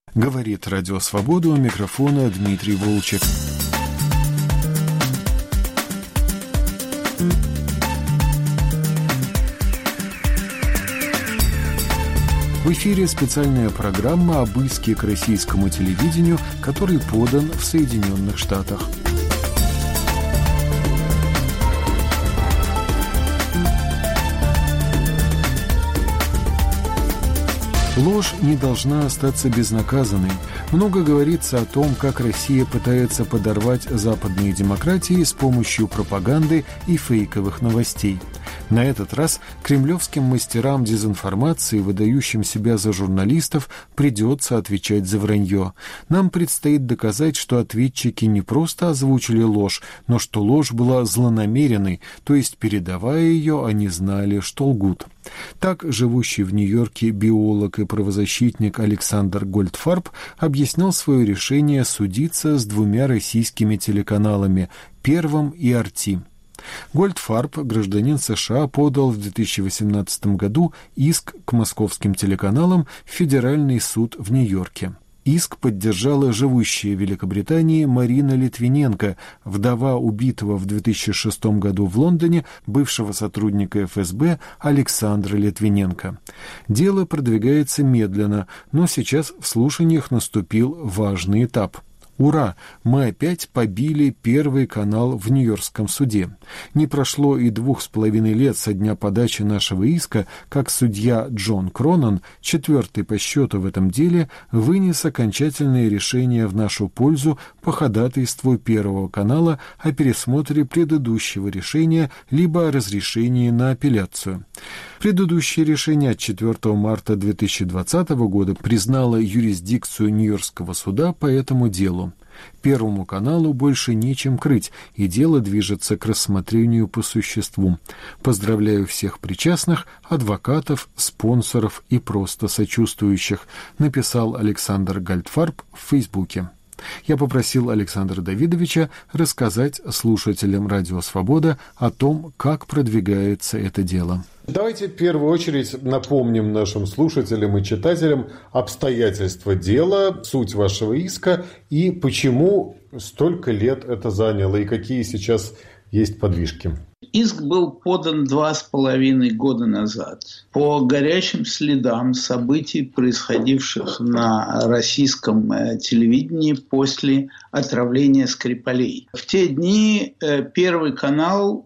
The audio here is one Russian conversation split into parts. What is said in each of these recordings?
Говорит Радио Свобода, у микрофона Дмитрий Волчек. В эфире специальная программа об иске к российскому телевидению, который подан в Соединенных Штатах. Ложь не должна остаться безнаказанной. Много говорится о том, как Россия пытается подорвать западные демократии с помощью пропаганды и фейковых новостей. На этот раз кремлевским мастерам дезинформации, выдающим себя за журналистов, придется отвечать за вранье. Нам предстоит доказать, что ответчики не просто озвучили ложь, но что ложь была злонамеренной, то есть, передавая ее, они знали, что лгут. Так, живущий в Нью-Йорке биолог и правозащитник Александр Гольдфарб объяснял свое решение судиться с двумя российскими телеканалами «Первым» и «RT». Гольдфарб, гражданин США, подал в 2018 году иск к московским телеканалам в Федеральный суд в Нью-Йорке. Иск поддержала живущая в Великобритании Марина Литвиненко, вдова убитого в 2006 году в Лондоне бывшего сотрудника ФСБ Александра Литвиненко. Дело продвигается медленно, но сейчас в слушаниях наступил важный этап. Ура! Мы опять побили Первый канал в Нью-Йоркском суде. Не прошло и 2,5 лет со дня подачи нашего иска, как судья Джон Кронан, четвертый по счету в этом деле, вынес окончательное решение в нашу пользу по ходатайству Первого канала о пересмотре предыдущего решения либо о разрешении на апелляцию. Предыдущее решение от 4 марта 2020 года признало юрисдикцию Нью-Йоркского суда по этому делу. Первому каналу больше нечем крыть, и дело движется к рассмотрению по существу. Поздравляю всех причастных, адвокатов, спонсоров и просто сочувствующих, написал Александр Гольдфарб в Фейсбуке. Я попросил Александра Давидовича рассказать слушателям Радио Свобода о том, как продвигается это дело. Давайте в первую очередь напомним нашим слушателям и читателям обстоятельства дела, суть вашего иска и почему столько лет это заняло и какие сейчас есть подвижки. Иск был подан 2,5 года назад по горячим следам событий, происходивших на российском телевидении после отравления Скрипалей. В те дни Первый канал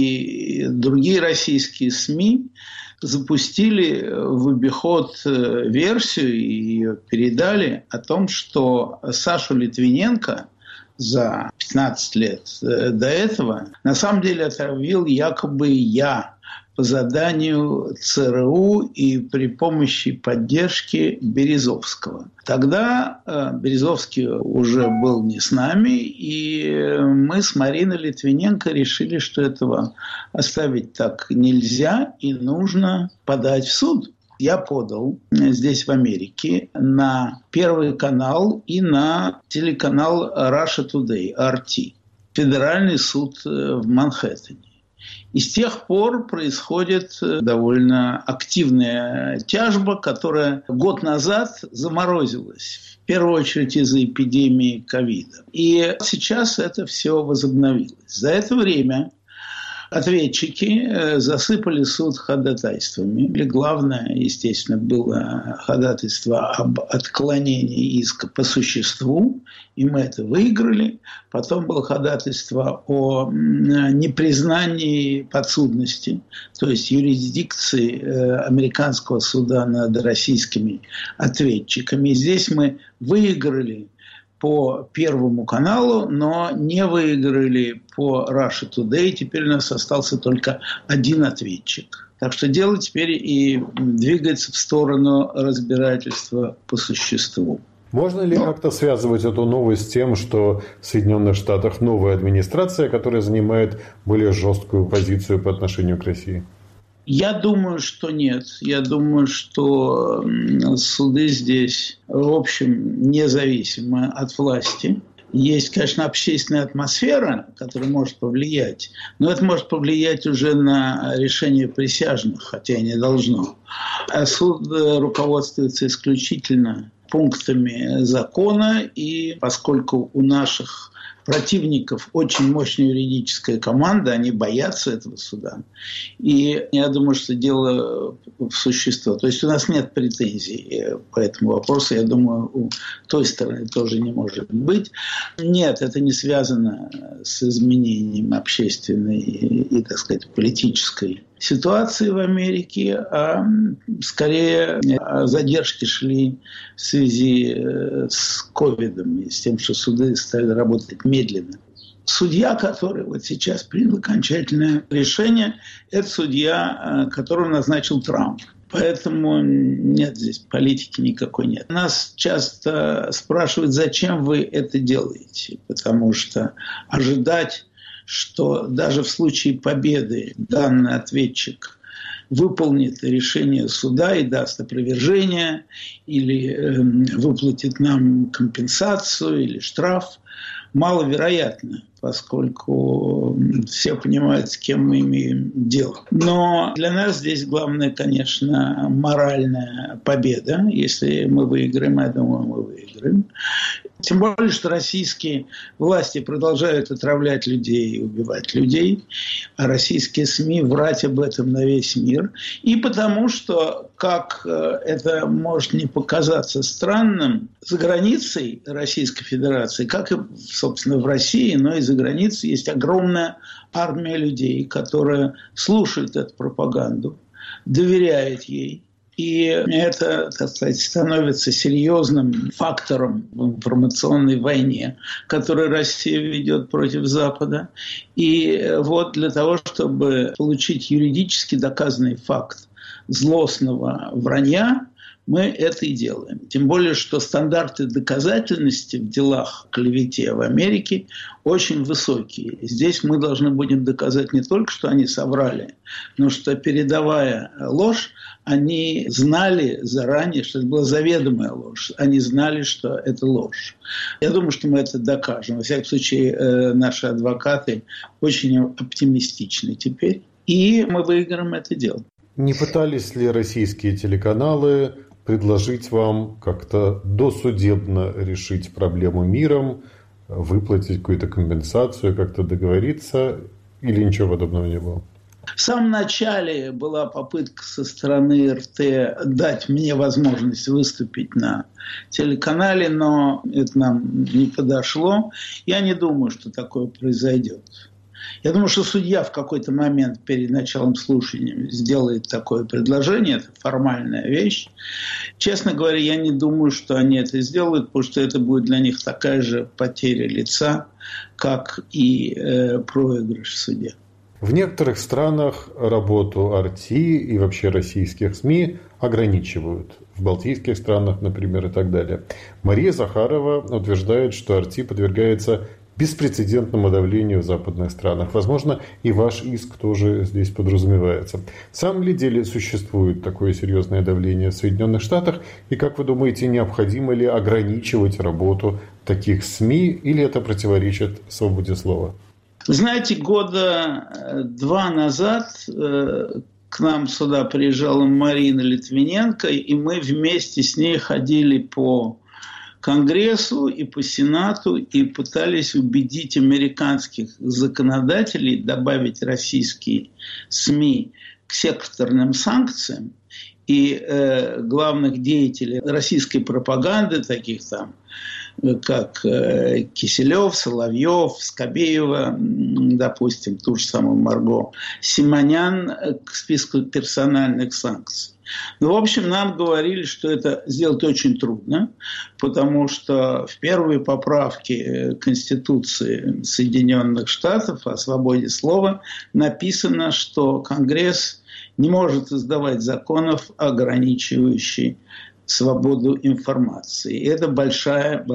и другие российские СМИ запустили в обиход версию и ее передали о том, что Сашу Литвиненко за 15 лет до этого на самом деле отравил якобы я по заданию ЦРУ и при помощи поддержки Березовского. Тогда Березовский уже был не с нами, и мы с Мариной Литвиненко решили, что этого оставить так нельзя и нужно подать в суд. Я подал здесь, в Америке, на Первый канал и на телеканал Russia Today, RT, Федеральный суд в Манхэттене. И с тех пор происходит довольно активная тяжба, которая год назад заморозилась, в первую очередь из-за эпидемии ковида. И сейчас это все возобновилось. За это время ответчики засыпали суд ходатайствами. И главное, естественно, было ходатайство об отклонении иска по существу, и мы это выиграли. Потом было ходатайство о непризнании подсудности, то есть юрисдикции американского суда над российскими ответчиками. И здесь мы выиграли по Первому каналу, но не выиграли по Russia Today. Теперь у нас остался только один ответчик. Так что дело теперь и двигается в сторону разбирательства по существу. Можно ли как-то связывать эту новость с тем, что в Соединенных Штатах новая администрация, которая занимает более жесткую позицию по отношению к России? Я думаю, что нет. Я думаю, что суды здесь, в общем, независимы от власти. Есть, конечно, общественная атмосфера, которая может повлиять, но это может повлиять уже на решение присяжных, хотя и не должно. А суд руководствуется исключительно пунктами закона, и поскольку у наших противников очень мощная юридическая команда, они боятся этого суда. И я думаю, что дело в существе. То есть у нас нет претензий по этому вопросу. Я думаю, у той стороны тоже не может быть. Нет, это не связано с изменением общественной и, так сказать, политической ситуации в Америке, а скорее задержки шли в связи с ковидом и с тем, что суды стали работать медленно. Судья, который вот сейчас принял окончательное решение, это судья, которого назначил Трамп. Поэтому нет здесь политики никакой нет. Нас часто спрашивают, зачем вы это делаете, потому что ожидать, что даже в случае победы данный ответчик выполнит решение суда и даст опровержение, или выплатит нам компенсацию или штраф, маловероятно, поскольку все понимают, с кем мы имеем дело. Но для нас здесь главное, конечно, моральная победа. Если мы выиграем, я думаю, мы выиграем. Тем более, что российские власти продолжают отравлять людей и убивать людей, а российские СМИ врать об этом на весь мир. И потому что, как это может не показаться странным, за границей Российской Федерации, как и, собственно, в России, но и за границей, есть огромная армия людей, которая слушает эту пропаганду, доверяет ей. И это, так сказать, становится серьезным фактором в информационной войне, которую Россия ведет против Запада. И вот для того, чтобы получить юридически доказанный факт злостного вранья, мы это и делаем. Тем более, что стандарты доказательности в делах о клевете в Америке очень высокие. Здесь мы должны будем доказать не только, что они соврали, но что, передавая ложь, они знали заранее, что это была заведомая ложь. Они знали, что это ложь. Я думаю, что мы это докажем. Во всяком случае, наши адвокаты очень оптимистичны теперь. И мы выиграем это дело. Не пытались ли российские телеканалы предложить вам как-то досудебно решить проблему миром, выплатить какую-то компенсацию, как-то договориться, или ничего подобного не было? В самом начале была попытка со стороны РТ дать мне возможность выступить на телеканале, но это нам не подошло. Я не думаю, что такое произойдет. Я думаю, что судья в какой-то момент перед началом слушания сделает такое предложение. Это формальная вещь. Честно говоря, я не думаю, что они это сделают, потому что это будет для них такая же потеря лица, как и проигрыш в суде. В некоторых странах работу RT и вообще российских СМИ ограничивают. В балтийских странах, например, и так далее. Мария Захарова утверждает, что RT подвергается беспрецедентному давлению в западных странах. Возможно, и ваш иск тоже здесь подразумевается. В самом ли деле существует такое серьезное давление в Соединенных Штатах? И как вы думаете, необходимо ли ограничивать работу таких СМИ, или это противоречит свободе слова? Знаете, года 2 назад к нам сюда приезжала Марина Литвиненко, и мы вместе с ней ходили по Конгрессу и по Сенату и пытались убедить американских законодателей добавить российские СМИ к секторным санкциям и главных деятелей российской пропаганды, таких там, как Киселев, Соловьев, Скобеева, допустим, ту же самую Марго Симонян, к списку персональных санкций. Ну, в общем, нам говорили, что это сделать очень трудно, потому что в первой поправке Конституции Соединенных Штатов о свободе слова написано, что Конгресс не может издавать законов, ограничивающих свободу информации. И это большая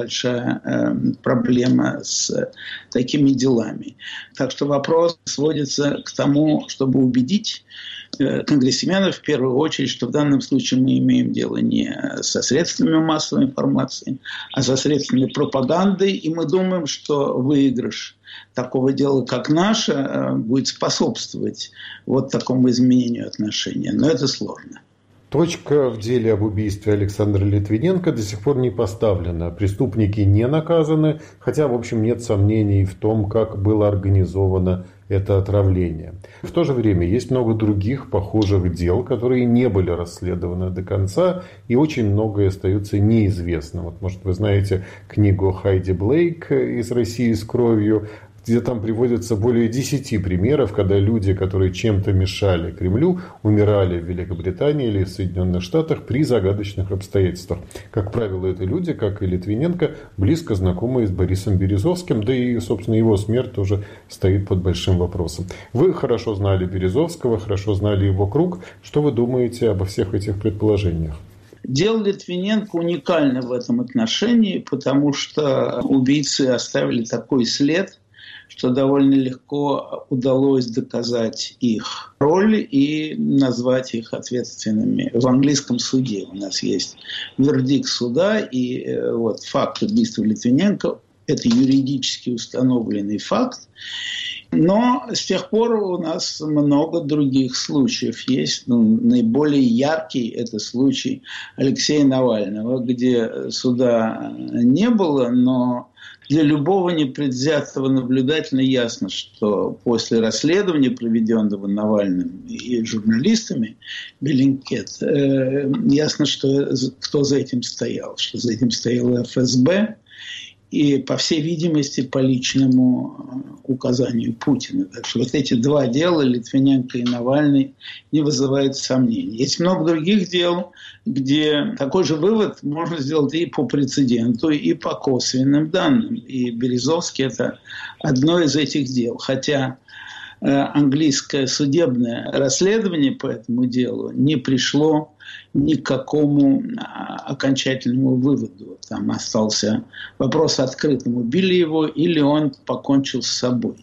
проблема с такими делами. Так что вопрос сводится к тому, чтобы убедить конгрессменов в первую очередь, что в данном случае мы имеем дело не со средствами массовой информации, а со средствами пропаганды. И мы думаем, что выигрыш такого дела, как наше, будет способствовать вот такому изменению отношения. Но это сложно. Точка в деле об убийстве Александра Литвиненко до сих пор не поставлена. Преступники не наказаны, хотя, в общем, нет сомнений в том, как было организовано это отравление. В то же время есть много других похожих дел, которые не были расследованы до конца, и очень многое остается неизвестным. Вот, может, вы знаете книгу Хайди Блейк «Из России с кровью», где там приводятся более 10 примеров, когда люди, которые чем-то мешали Кремлю, умирали в Великобритании или в Соединенных Штатах при загадочных обстоятельствах. Как правило, это люди, как и Литвиненко, близко знакомые с Борисом Березовским, да и, собственно, его смерть тоже стоит под большим вопросом. Вы хорошо знали Березовского, хорошо знали его круг. Что вы думаете обо всех этих предположениях? Дело Литвиненко уникально в этом отношении, потому что убийцы оставили такой след, что довольно легко удалось доказать их роль и назвать их ответственными. В английском суде у нас есть вердикт суда, и вот факт убийства Литвиненко – это юридически установленный факт. Но с тех пор у нас много других случаев есть. Наиболее яркий – это случай Алексея Навального, где суда не было, но для любого непредвзятого наблюдателя ясно, что после расследования, проведенного Навальным и журналистами Bellingcat, ясно, что кто за этим стоял, что за этим стояла ФСБ, и, по всей видимости, по личному указанию Путина. Так что вот эти два дела, Литвиненко и Навальный, не вызывают сомнений. Есть много других дел, где такой же вывод можно сделать и по прецеденту, и по косвенным данным. И Березовский – это одно из этих дел. Хотя английское судебное расследование по этому делу не пришло ни к какому окончательному выводу. Там остался вопрос открытым, убили его или он покончил с собой.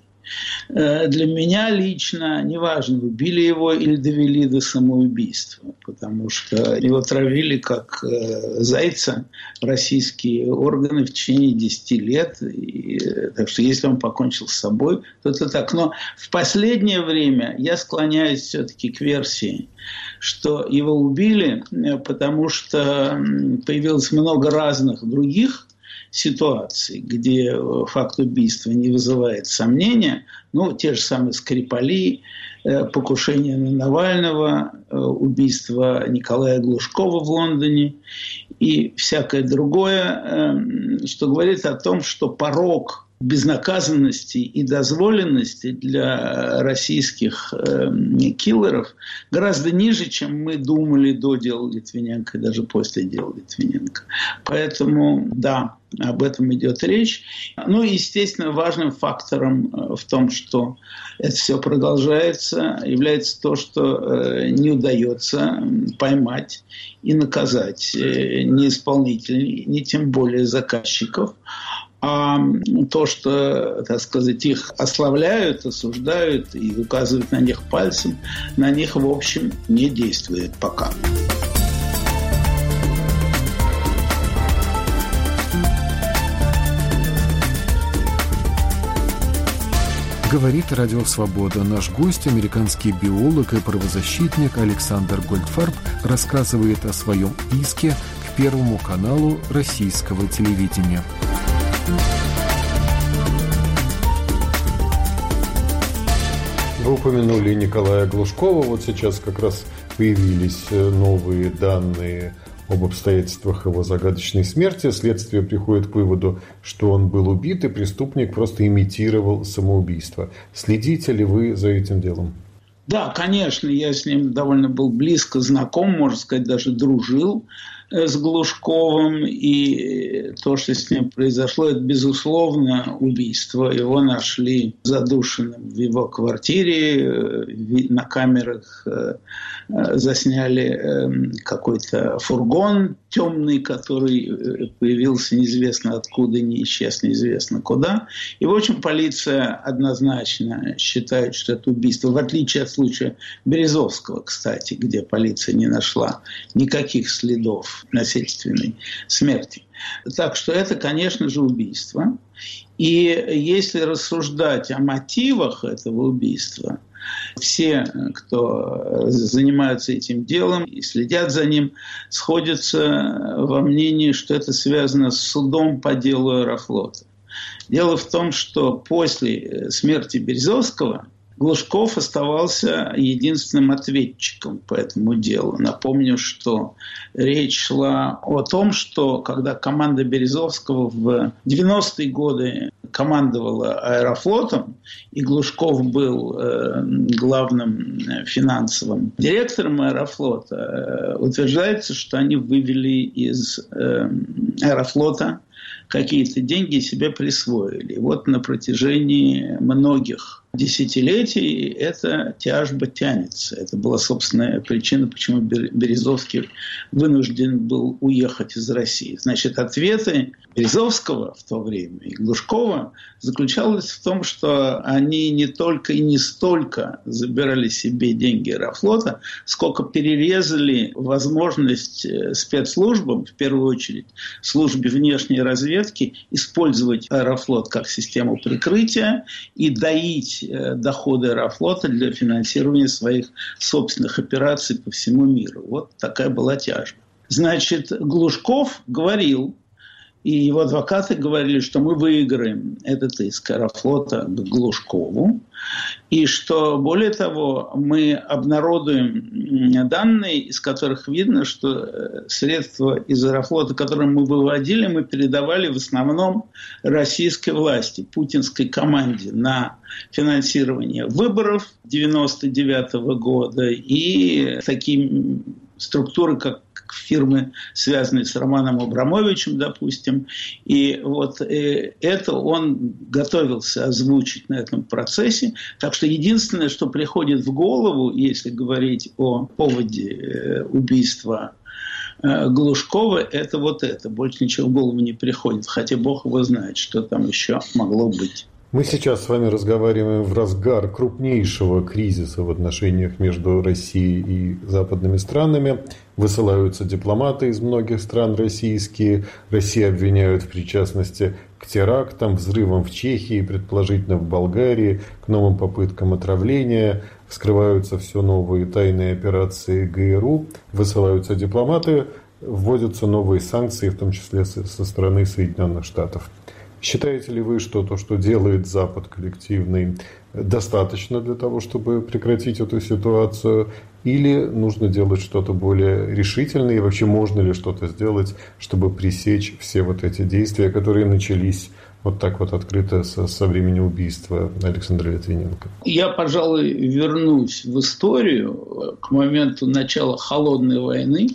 Для меня лично неважно, убили его или довели до самоубийства, потому что его травили как зайца российские органы в течение 10 лет. И, так что если он покончил с собой, то это так. Но в последнее время я склоняюсь все-таки к версии, что его убили, потому что появилось много разных других ситуаций, где факт убийства не вызывает сомнения, ну, те же самые Скрипали, покушение на Навального, убийство Николая Глушкова в Лондоне и всякое другое, что говорит о том, что порог безнаказанности и дозволенности для российских киллеров гораздо ниже, чем мы думали до дела Литвиненко и даже после дела Литвиненко. Поэтому, да, об этом идет речь. Ну и, естественно, важным фактором в том, что это все продолжается, является то, что не удается поймать и наказать ни исполнителей, ни тем более заказчиков. А то, что, так сказать, их ославляют, осуждают и указывают на них пальцем, на них, в общем, не действует пока. Говорит Радио Свобода. Наш гость, американский биолог и правозащитник Александр Гольдфарб, рассказывает о своем иске к Первому каналу российского телевидения. Вы упомянули Николая Глушкова. Вот сейчас как раз появились новые данные об обстоятельствах его загадочной смерти. Следствие приходит к выводу, что он был убит, и преступник просто имитировал самоубийство. Следите ли вы за этим делом? Да, конечно, я с ним довольно был близко знаком, можно сказать, даже дружил с Глушковым, и то, что с ним произошло, это, безусловно, убийство. Его нашли задушенным в его квартире, на камерах засняли какой-то фургон темный, который появился неизвестно откуда, не исчез неизвестно куда. И, в общем, полиция однозначно считает, что это убийство, в отличие от случая Березовского, кстати, где полиция не нашла никаких следов насильственной смерти. Так что это, конечно же, убийство. И если рассуждать о мотивах этого убийства, Все, кто занимаются этим делом и следят за ним, сходятся во мнении, что это связано с судом по делу Аэрофлота. Дело в том, что после смерти Березовского Глушков оставался единственным ответчиком по этому делу. Напомню, что речь шла о том, что когда команда Березовского в 90-е годы командовала Аэрофлотом, и Глушков был главным финансовым директором Аэрофлота, утверждается, что они вывели из Аэрофлота какие-то деньги и себе присвоили. И вот на протяжении многих десятилетий эта тяжба тянется. Это была, собственная причина, почему Березовский вынужден был уехать из России. Значит, ответы Березовского в то время и Глушкова заключались в том, что они не только и не столько забирали себе деньги Аэрофлота, сколько перерезали возможность спецслужбам, в первую очередь службе внешней разведки, использовать Аэрофлот как систему прикрытия и доить доходы Аэрофлота для финансирования своих собственных операций по всему миру. Вот такая была тяжба. Значит, Глушков говорил, и его адвокаты говорили, что мы выиграем этот иск Аэрофлота к Глушкову, и что, более того, мы обнародуем данные, из которых видно, что средства из Аэрофлота, которые мы выводили, мы передавали в основном российской власти, путинской команде на финансирование выборов 1999 года и такие структуры, как фирмы, связанные с Романом Абрамовичем, допустим. И вот это он готовился озвучить на этом процессе. Так что единственное, что приходит в голову, если говорить о поводе убийства Глушкова, это вот это. Больше ничего в голову не приходит. Хотя Бог его знает, что там еще могло быть. Мы сейчас с вами разговариваем в разгар крупнейшего кризиса в отношениях между Россией и западными странами. Высылаются дипломаты из многих стран российские. Россию обвиняют в причастности к терактам, взрывам в Чехии, предположительно в Болгарии, к новым попыткам отравления. Вскрываются все новые тайные операции ГРУ. Высылаются дипломаты, вводятся новые санкции, в том числе со стороны Соединенных Штатов. Считаете ли вы, что то, что делает Запад коллективный, достаточно для того, чтобы прекратить эту ситуацию? Или нужно делать что-то более решительное? И вообще можно ли что-то сделать, чтобы пресечь все вот эти действия, которые начались вот так вот открыто со времени убийства Александра Литвиненко? Я, пожалуй, вернусь в историю к моменту начала Холодной войны,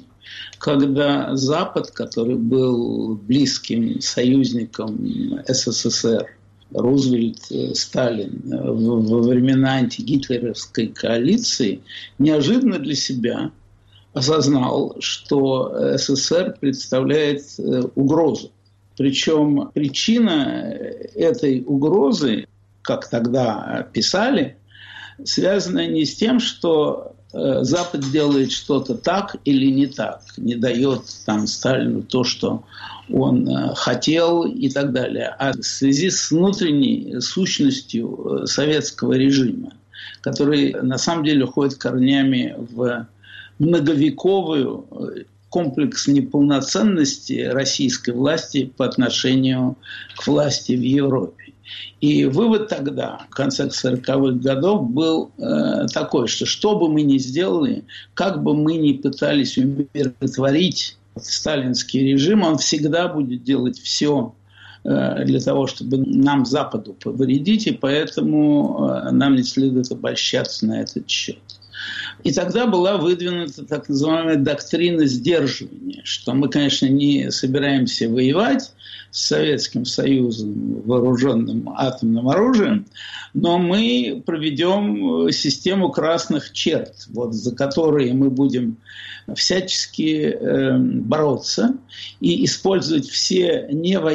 когда Запад, который был близким союзником СССР, Рузвельт, Сталин, во времена антигитлеровской коалиции, неожиданно для себя осознал, что СССР представляет угрозу. Причем причина этой угрозы, как тогда писали, связана не с тем, что Запад делает что-то так или не так, не дает там Сталину то, что он хотел и так далее, а в связи с внутренней сущностью советского режима, который на самом деле уходит корнями в многовековую комплекс неполноценности российской власти по отношению к власти в Европе. И вывод тогда, в конце 40-х годов, был такой, что бы мы ни сделали, как бы мы ни пытались умиротворить сталинский режим, он всегда будет делать все для того, чтобы нам, Западу, повредить, и поэтому нам не следует обольщаться на этот счет. И тогда была выдвинута так называемая доктрина сдерживания, что мы, конечно, не собираемся воевать с Советским Союзом вооруженным атомным оружием, но мы проведем систему красных черт, вот, за которые мы будем всячески бороться и использовать все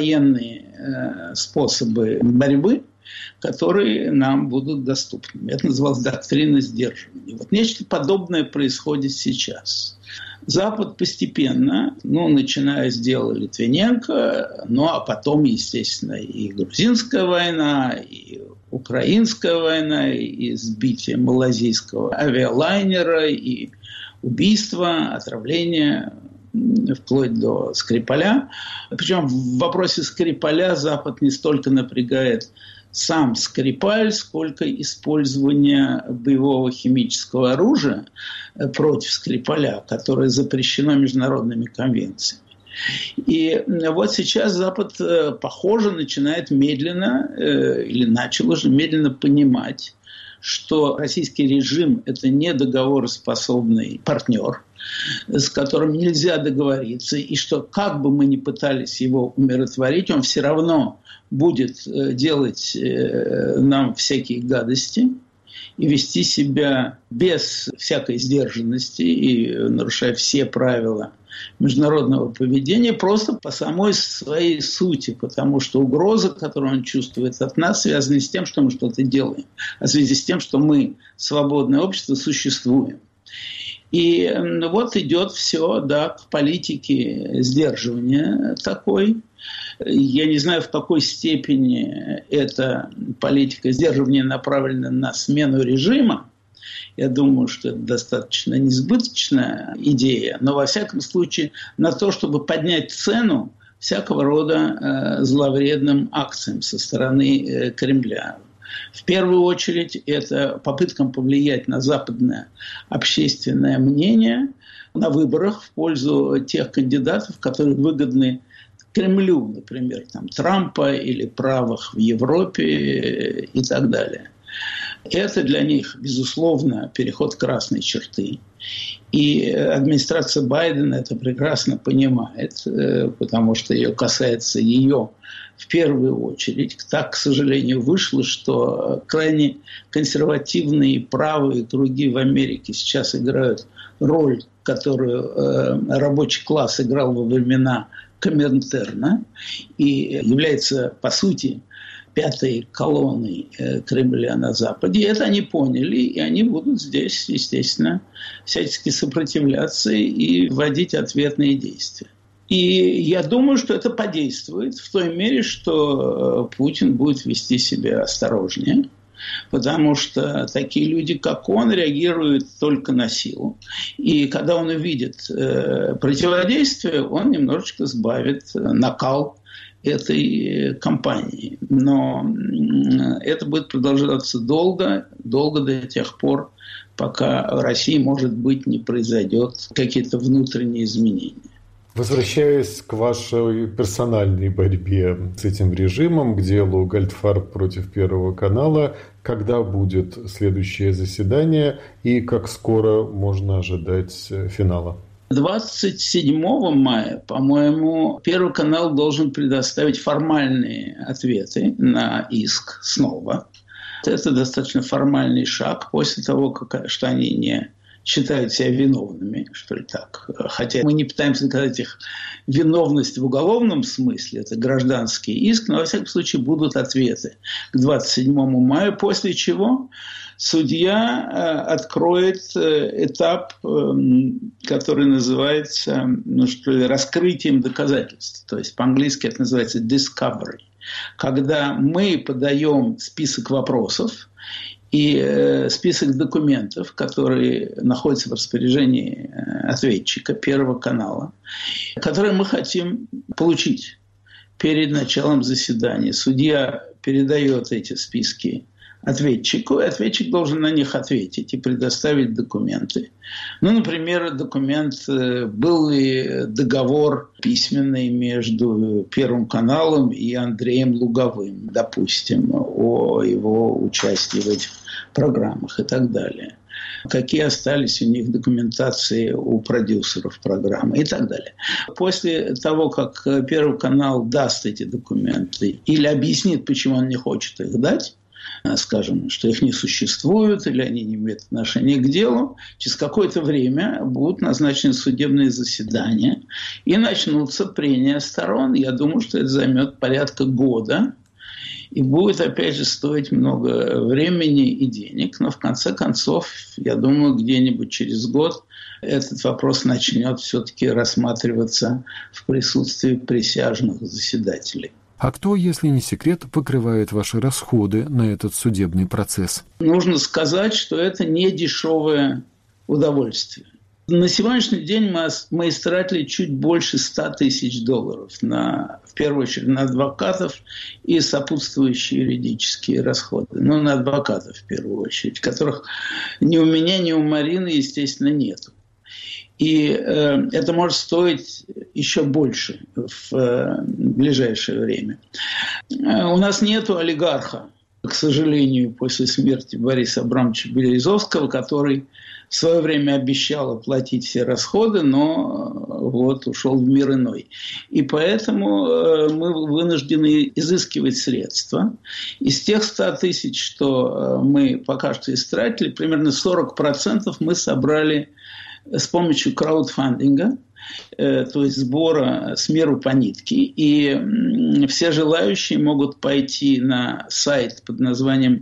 невоенные способы борьбы, которые нам будут доступны. Это называлось доктрина сдерживания. Вот нечто подобное происходит сейчас. Запад постепенно, начиная с дела Литвиненко, а потом, естественно, и грузинская война, и украинская война, и сбитие малазийского авиалайнера, и убийство, отравление, вплоть до Скрипаля. Причем в вопросе Скрипаля Запад не столько напрягает сам Скрипаль, сколько использование боевого химического оружия против Скрипаля, которое запрещено международными конвенциями. И вот сейчас Запад, похоже, начинает медленно, или начал уже медленно понимать, что российский режим – это не договороспособный партнер, с которым нельзя договориться, и что как бы мы ни пытались его умиротворить, он все равно будет делать нам всякие гадости и вести себя без всякой сдержанности и нарушая все правила международного поведения просто по самой своей сути, потому что угроза, которую он чувствует от нас, связана не с тем, что мы что-то делаем, а в связи с тем, что мы, свободное общество, существуем. И вот идет все, да, к политике сдерживания такой. Я не знаю, в какой степени эта политика сдерживания направлена на смену режима. Я думаю, что это достаточно несбыточная идея, но во всяком случае на то, чтобы поднять цену всякого рода зловредным акциям со стороны Кремля. В первую очередь это попыткам повлиять на западное общественное мнение на выборах в пользу тех кандидатов, которые выгодны Кремлю, например, там, Трампа или правых в Европе и так далее. Это для них, безусловно, переход красной черты. И администрация Байдена это прекрасно понимает, потому что ее касается ее в первую очередь. Так, к сожалению, вышло, что крайне консервативные правые круги в Америке сейчас играют роль, которую рабочий класс играл во времена Коминтерна и является, по сути, пятой колонной Кремля на Западе. И это они поняли, и они будут здесь, естественно, всячески сопротивляться и вводить ответные действия. И я думаю, что это подействует в той мере, что Путин будет вести себя осторожнее, потому что такие люди, как он, реагируют только на силу. И когда он увидит противодействие, он немножечко сбавит накал этой кампании. Но это будет продолжаться долго до тех пор, пока в России, может быть, не произойдет какие-то внутренние изменения. Возвращаясь к вашей персональной борьбе с этим режимом, к делу Гольдфарб против Первого канала, когда будет следующее заседание и как скоро можно ожидать финала? 27 мая, по-моему, Первый канал должен предоставить формальные ответы на иск снова. Это достаточно формальный шаг после того, что они не считают себя виновными, что ли так. Хотя мы не пытаемся доказать их виновность в уголовном смысле, это гражданский иск, но во всяком случае будут ответы к 27 мая, после чего судья откроет этап, который называется раскрытием доказательств. То есть по-английски это называется discovery. Когда мы подаем список вопросов и список документов, которые находятся в распоряжении ответчика Первого канала, которые мы хотим получить перед началом заседания. Судья передает эти списки ответчику, и ответчик должен на них ответить и предоставить документы. Например, документ, был ли договор письменный между Первым каналом и Андреем Луговым, допустим, о его участии в этих программах и так далее. Какие остались у них документации у продюсеров программы и так далее. После того, как Первый канал даст эти документы или объяснит, почему он не хочет их дать, скажем, что их не существует или они не имеют отношения к делу, через какое-то время будут назначены судебные заседания и начнутся прения сторон. Я думаю, что это займет порядка года и будет, опять же, стоить много времени и денег. Но в конце концов, я думаю, где-нибудь через год этот вопрос начнет все-таки рассматриваться в присутствии присяжных заседателей. А кто, если не секрет, покрывает ваши расходы на этот судебный процесс? Нужно сказать, что это не дешевое удовольствие. На сегодняшний день мы истратили чуть больше $100 тысяч, в первую очередь на адвокатов и сопутствующие юридические расходы. На адвокатов в первую очередь, которых ни у меня, ни у Марины, естественно, нет. И это может стоить еще больше в ближайшее время. У нас нет олигарха, к сожалению, после смерти Бориса Абрамовича Березовского, который в свое время обещал оплатить все расходы, но ушел в мир иной. И поэтому мы вынуждены изыскивать средства. Из тех 100 тысяч, что мы пока что истратили, примерно 40% мы собрали с помощью краудфандинга, то есть сбора с миру по нитке. И все желающие могут пойти на сайт под названием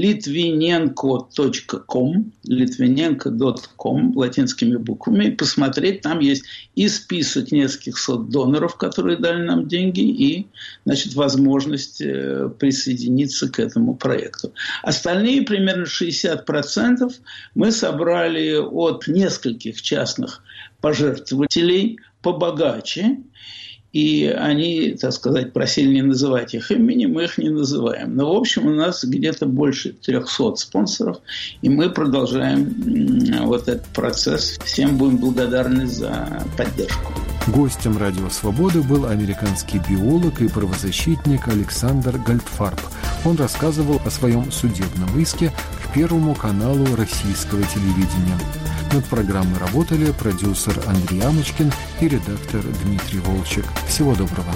litvinenko.com латинскими буквами, и посмотреть. Там есть и список нескольких сот доноров, которые дали нам деньги, и, возможность присоединиться к этому проекту. Остальные, примерно 60%, мы собрали от нескольких частных пожертвователей побогаче, и они, просили не называть их имени, мы их не называем. Но, в общем, у нас где-то больше 300 спонсоров, и мы продолжаем этот процесс. Всем будем благодарны за поддержку. Гостем «Радио Свобода» был американский биолог и правозащитник Александр Гольдфарб. Он рассказывал о своем судебном иске к Первому каналу российского телевидения. Над программой работали продюсер Андрей Амочкин и редактор Дмитрий Волчек. Всего доброго.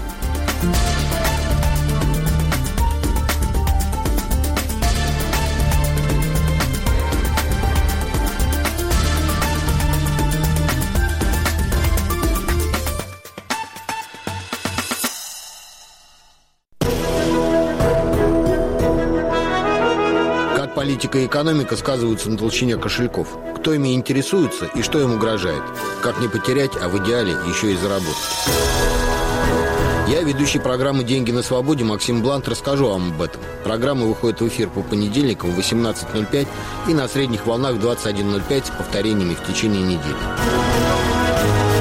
Политика и экономика сказываются на толщине кошельков. Кто ими интересуется и что им угрожает? Как не потерять, а в идеале еще и заработать? Я, ведущий программы «Деньги на свободе» Максим Блант, расскажу вам об этом. Программа выходит в эфир по понедельникам в 18:05 и на средних волнах в 21:05 с повторениями в течение недели.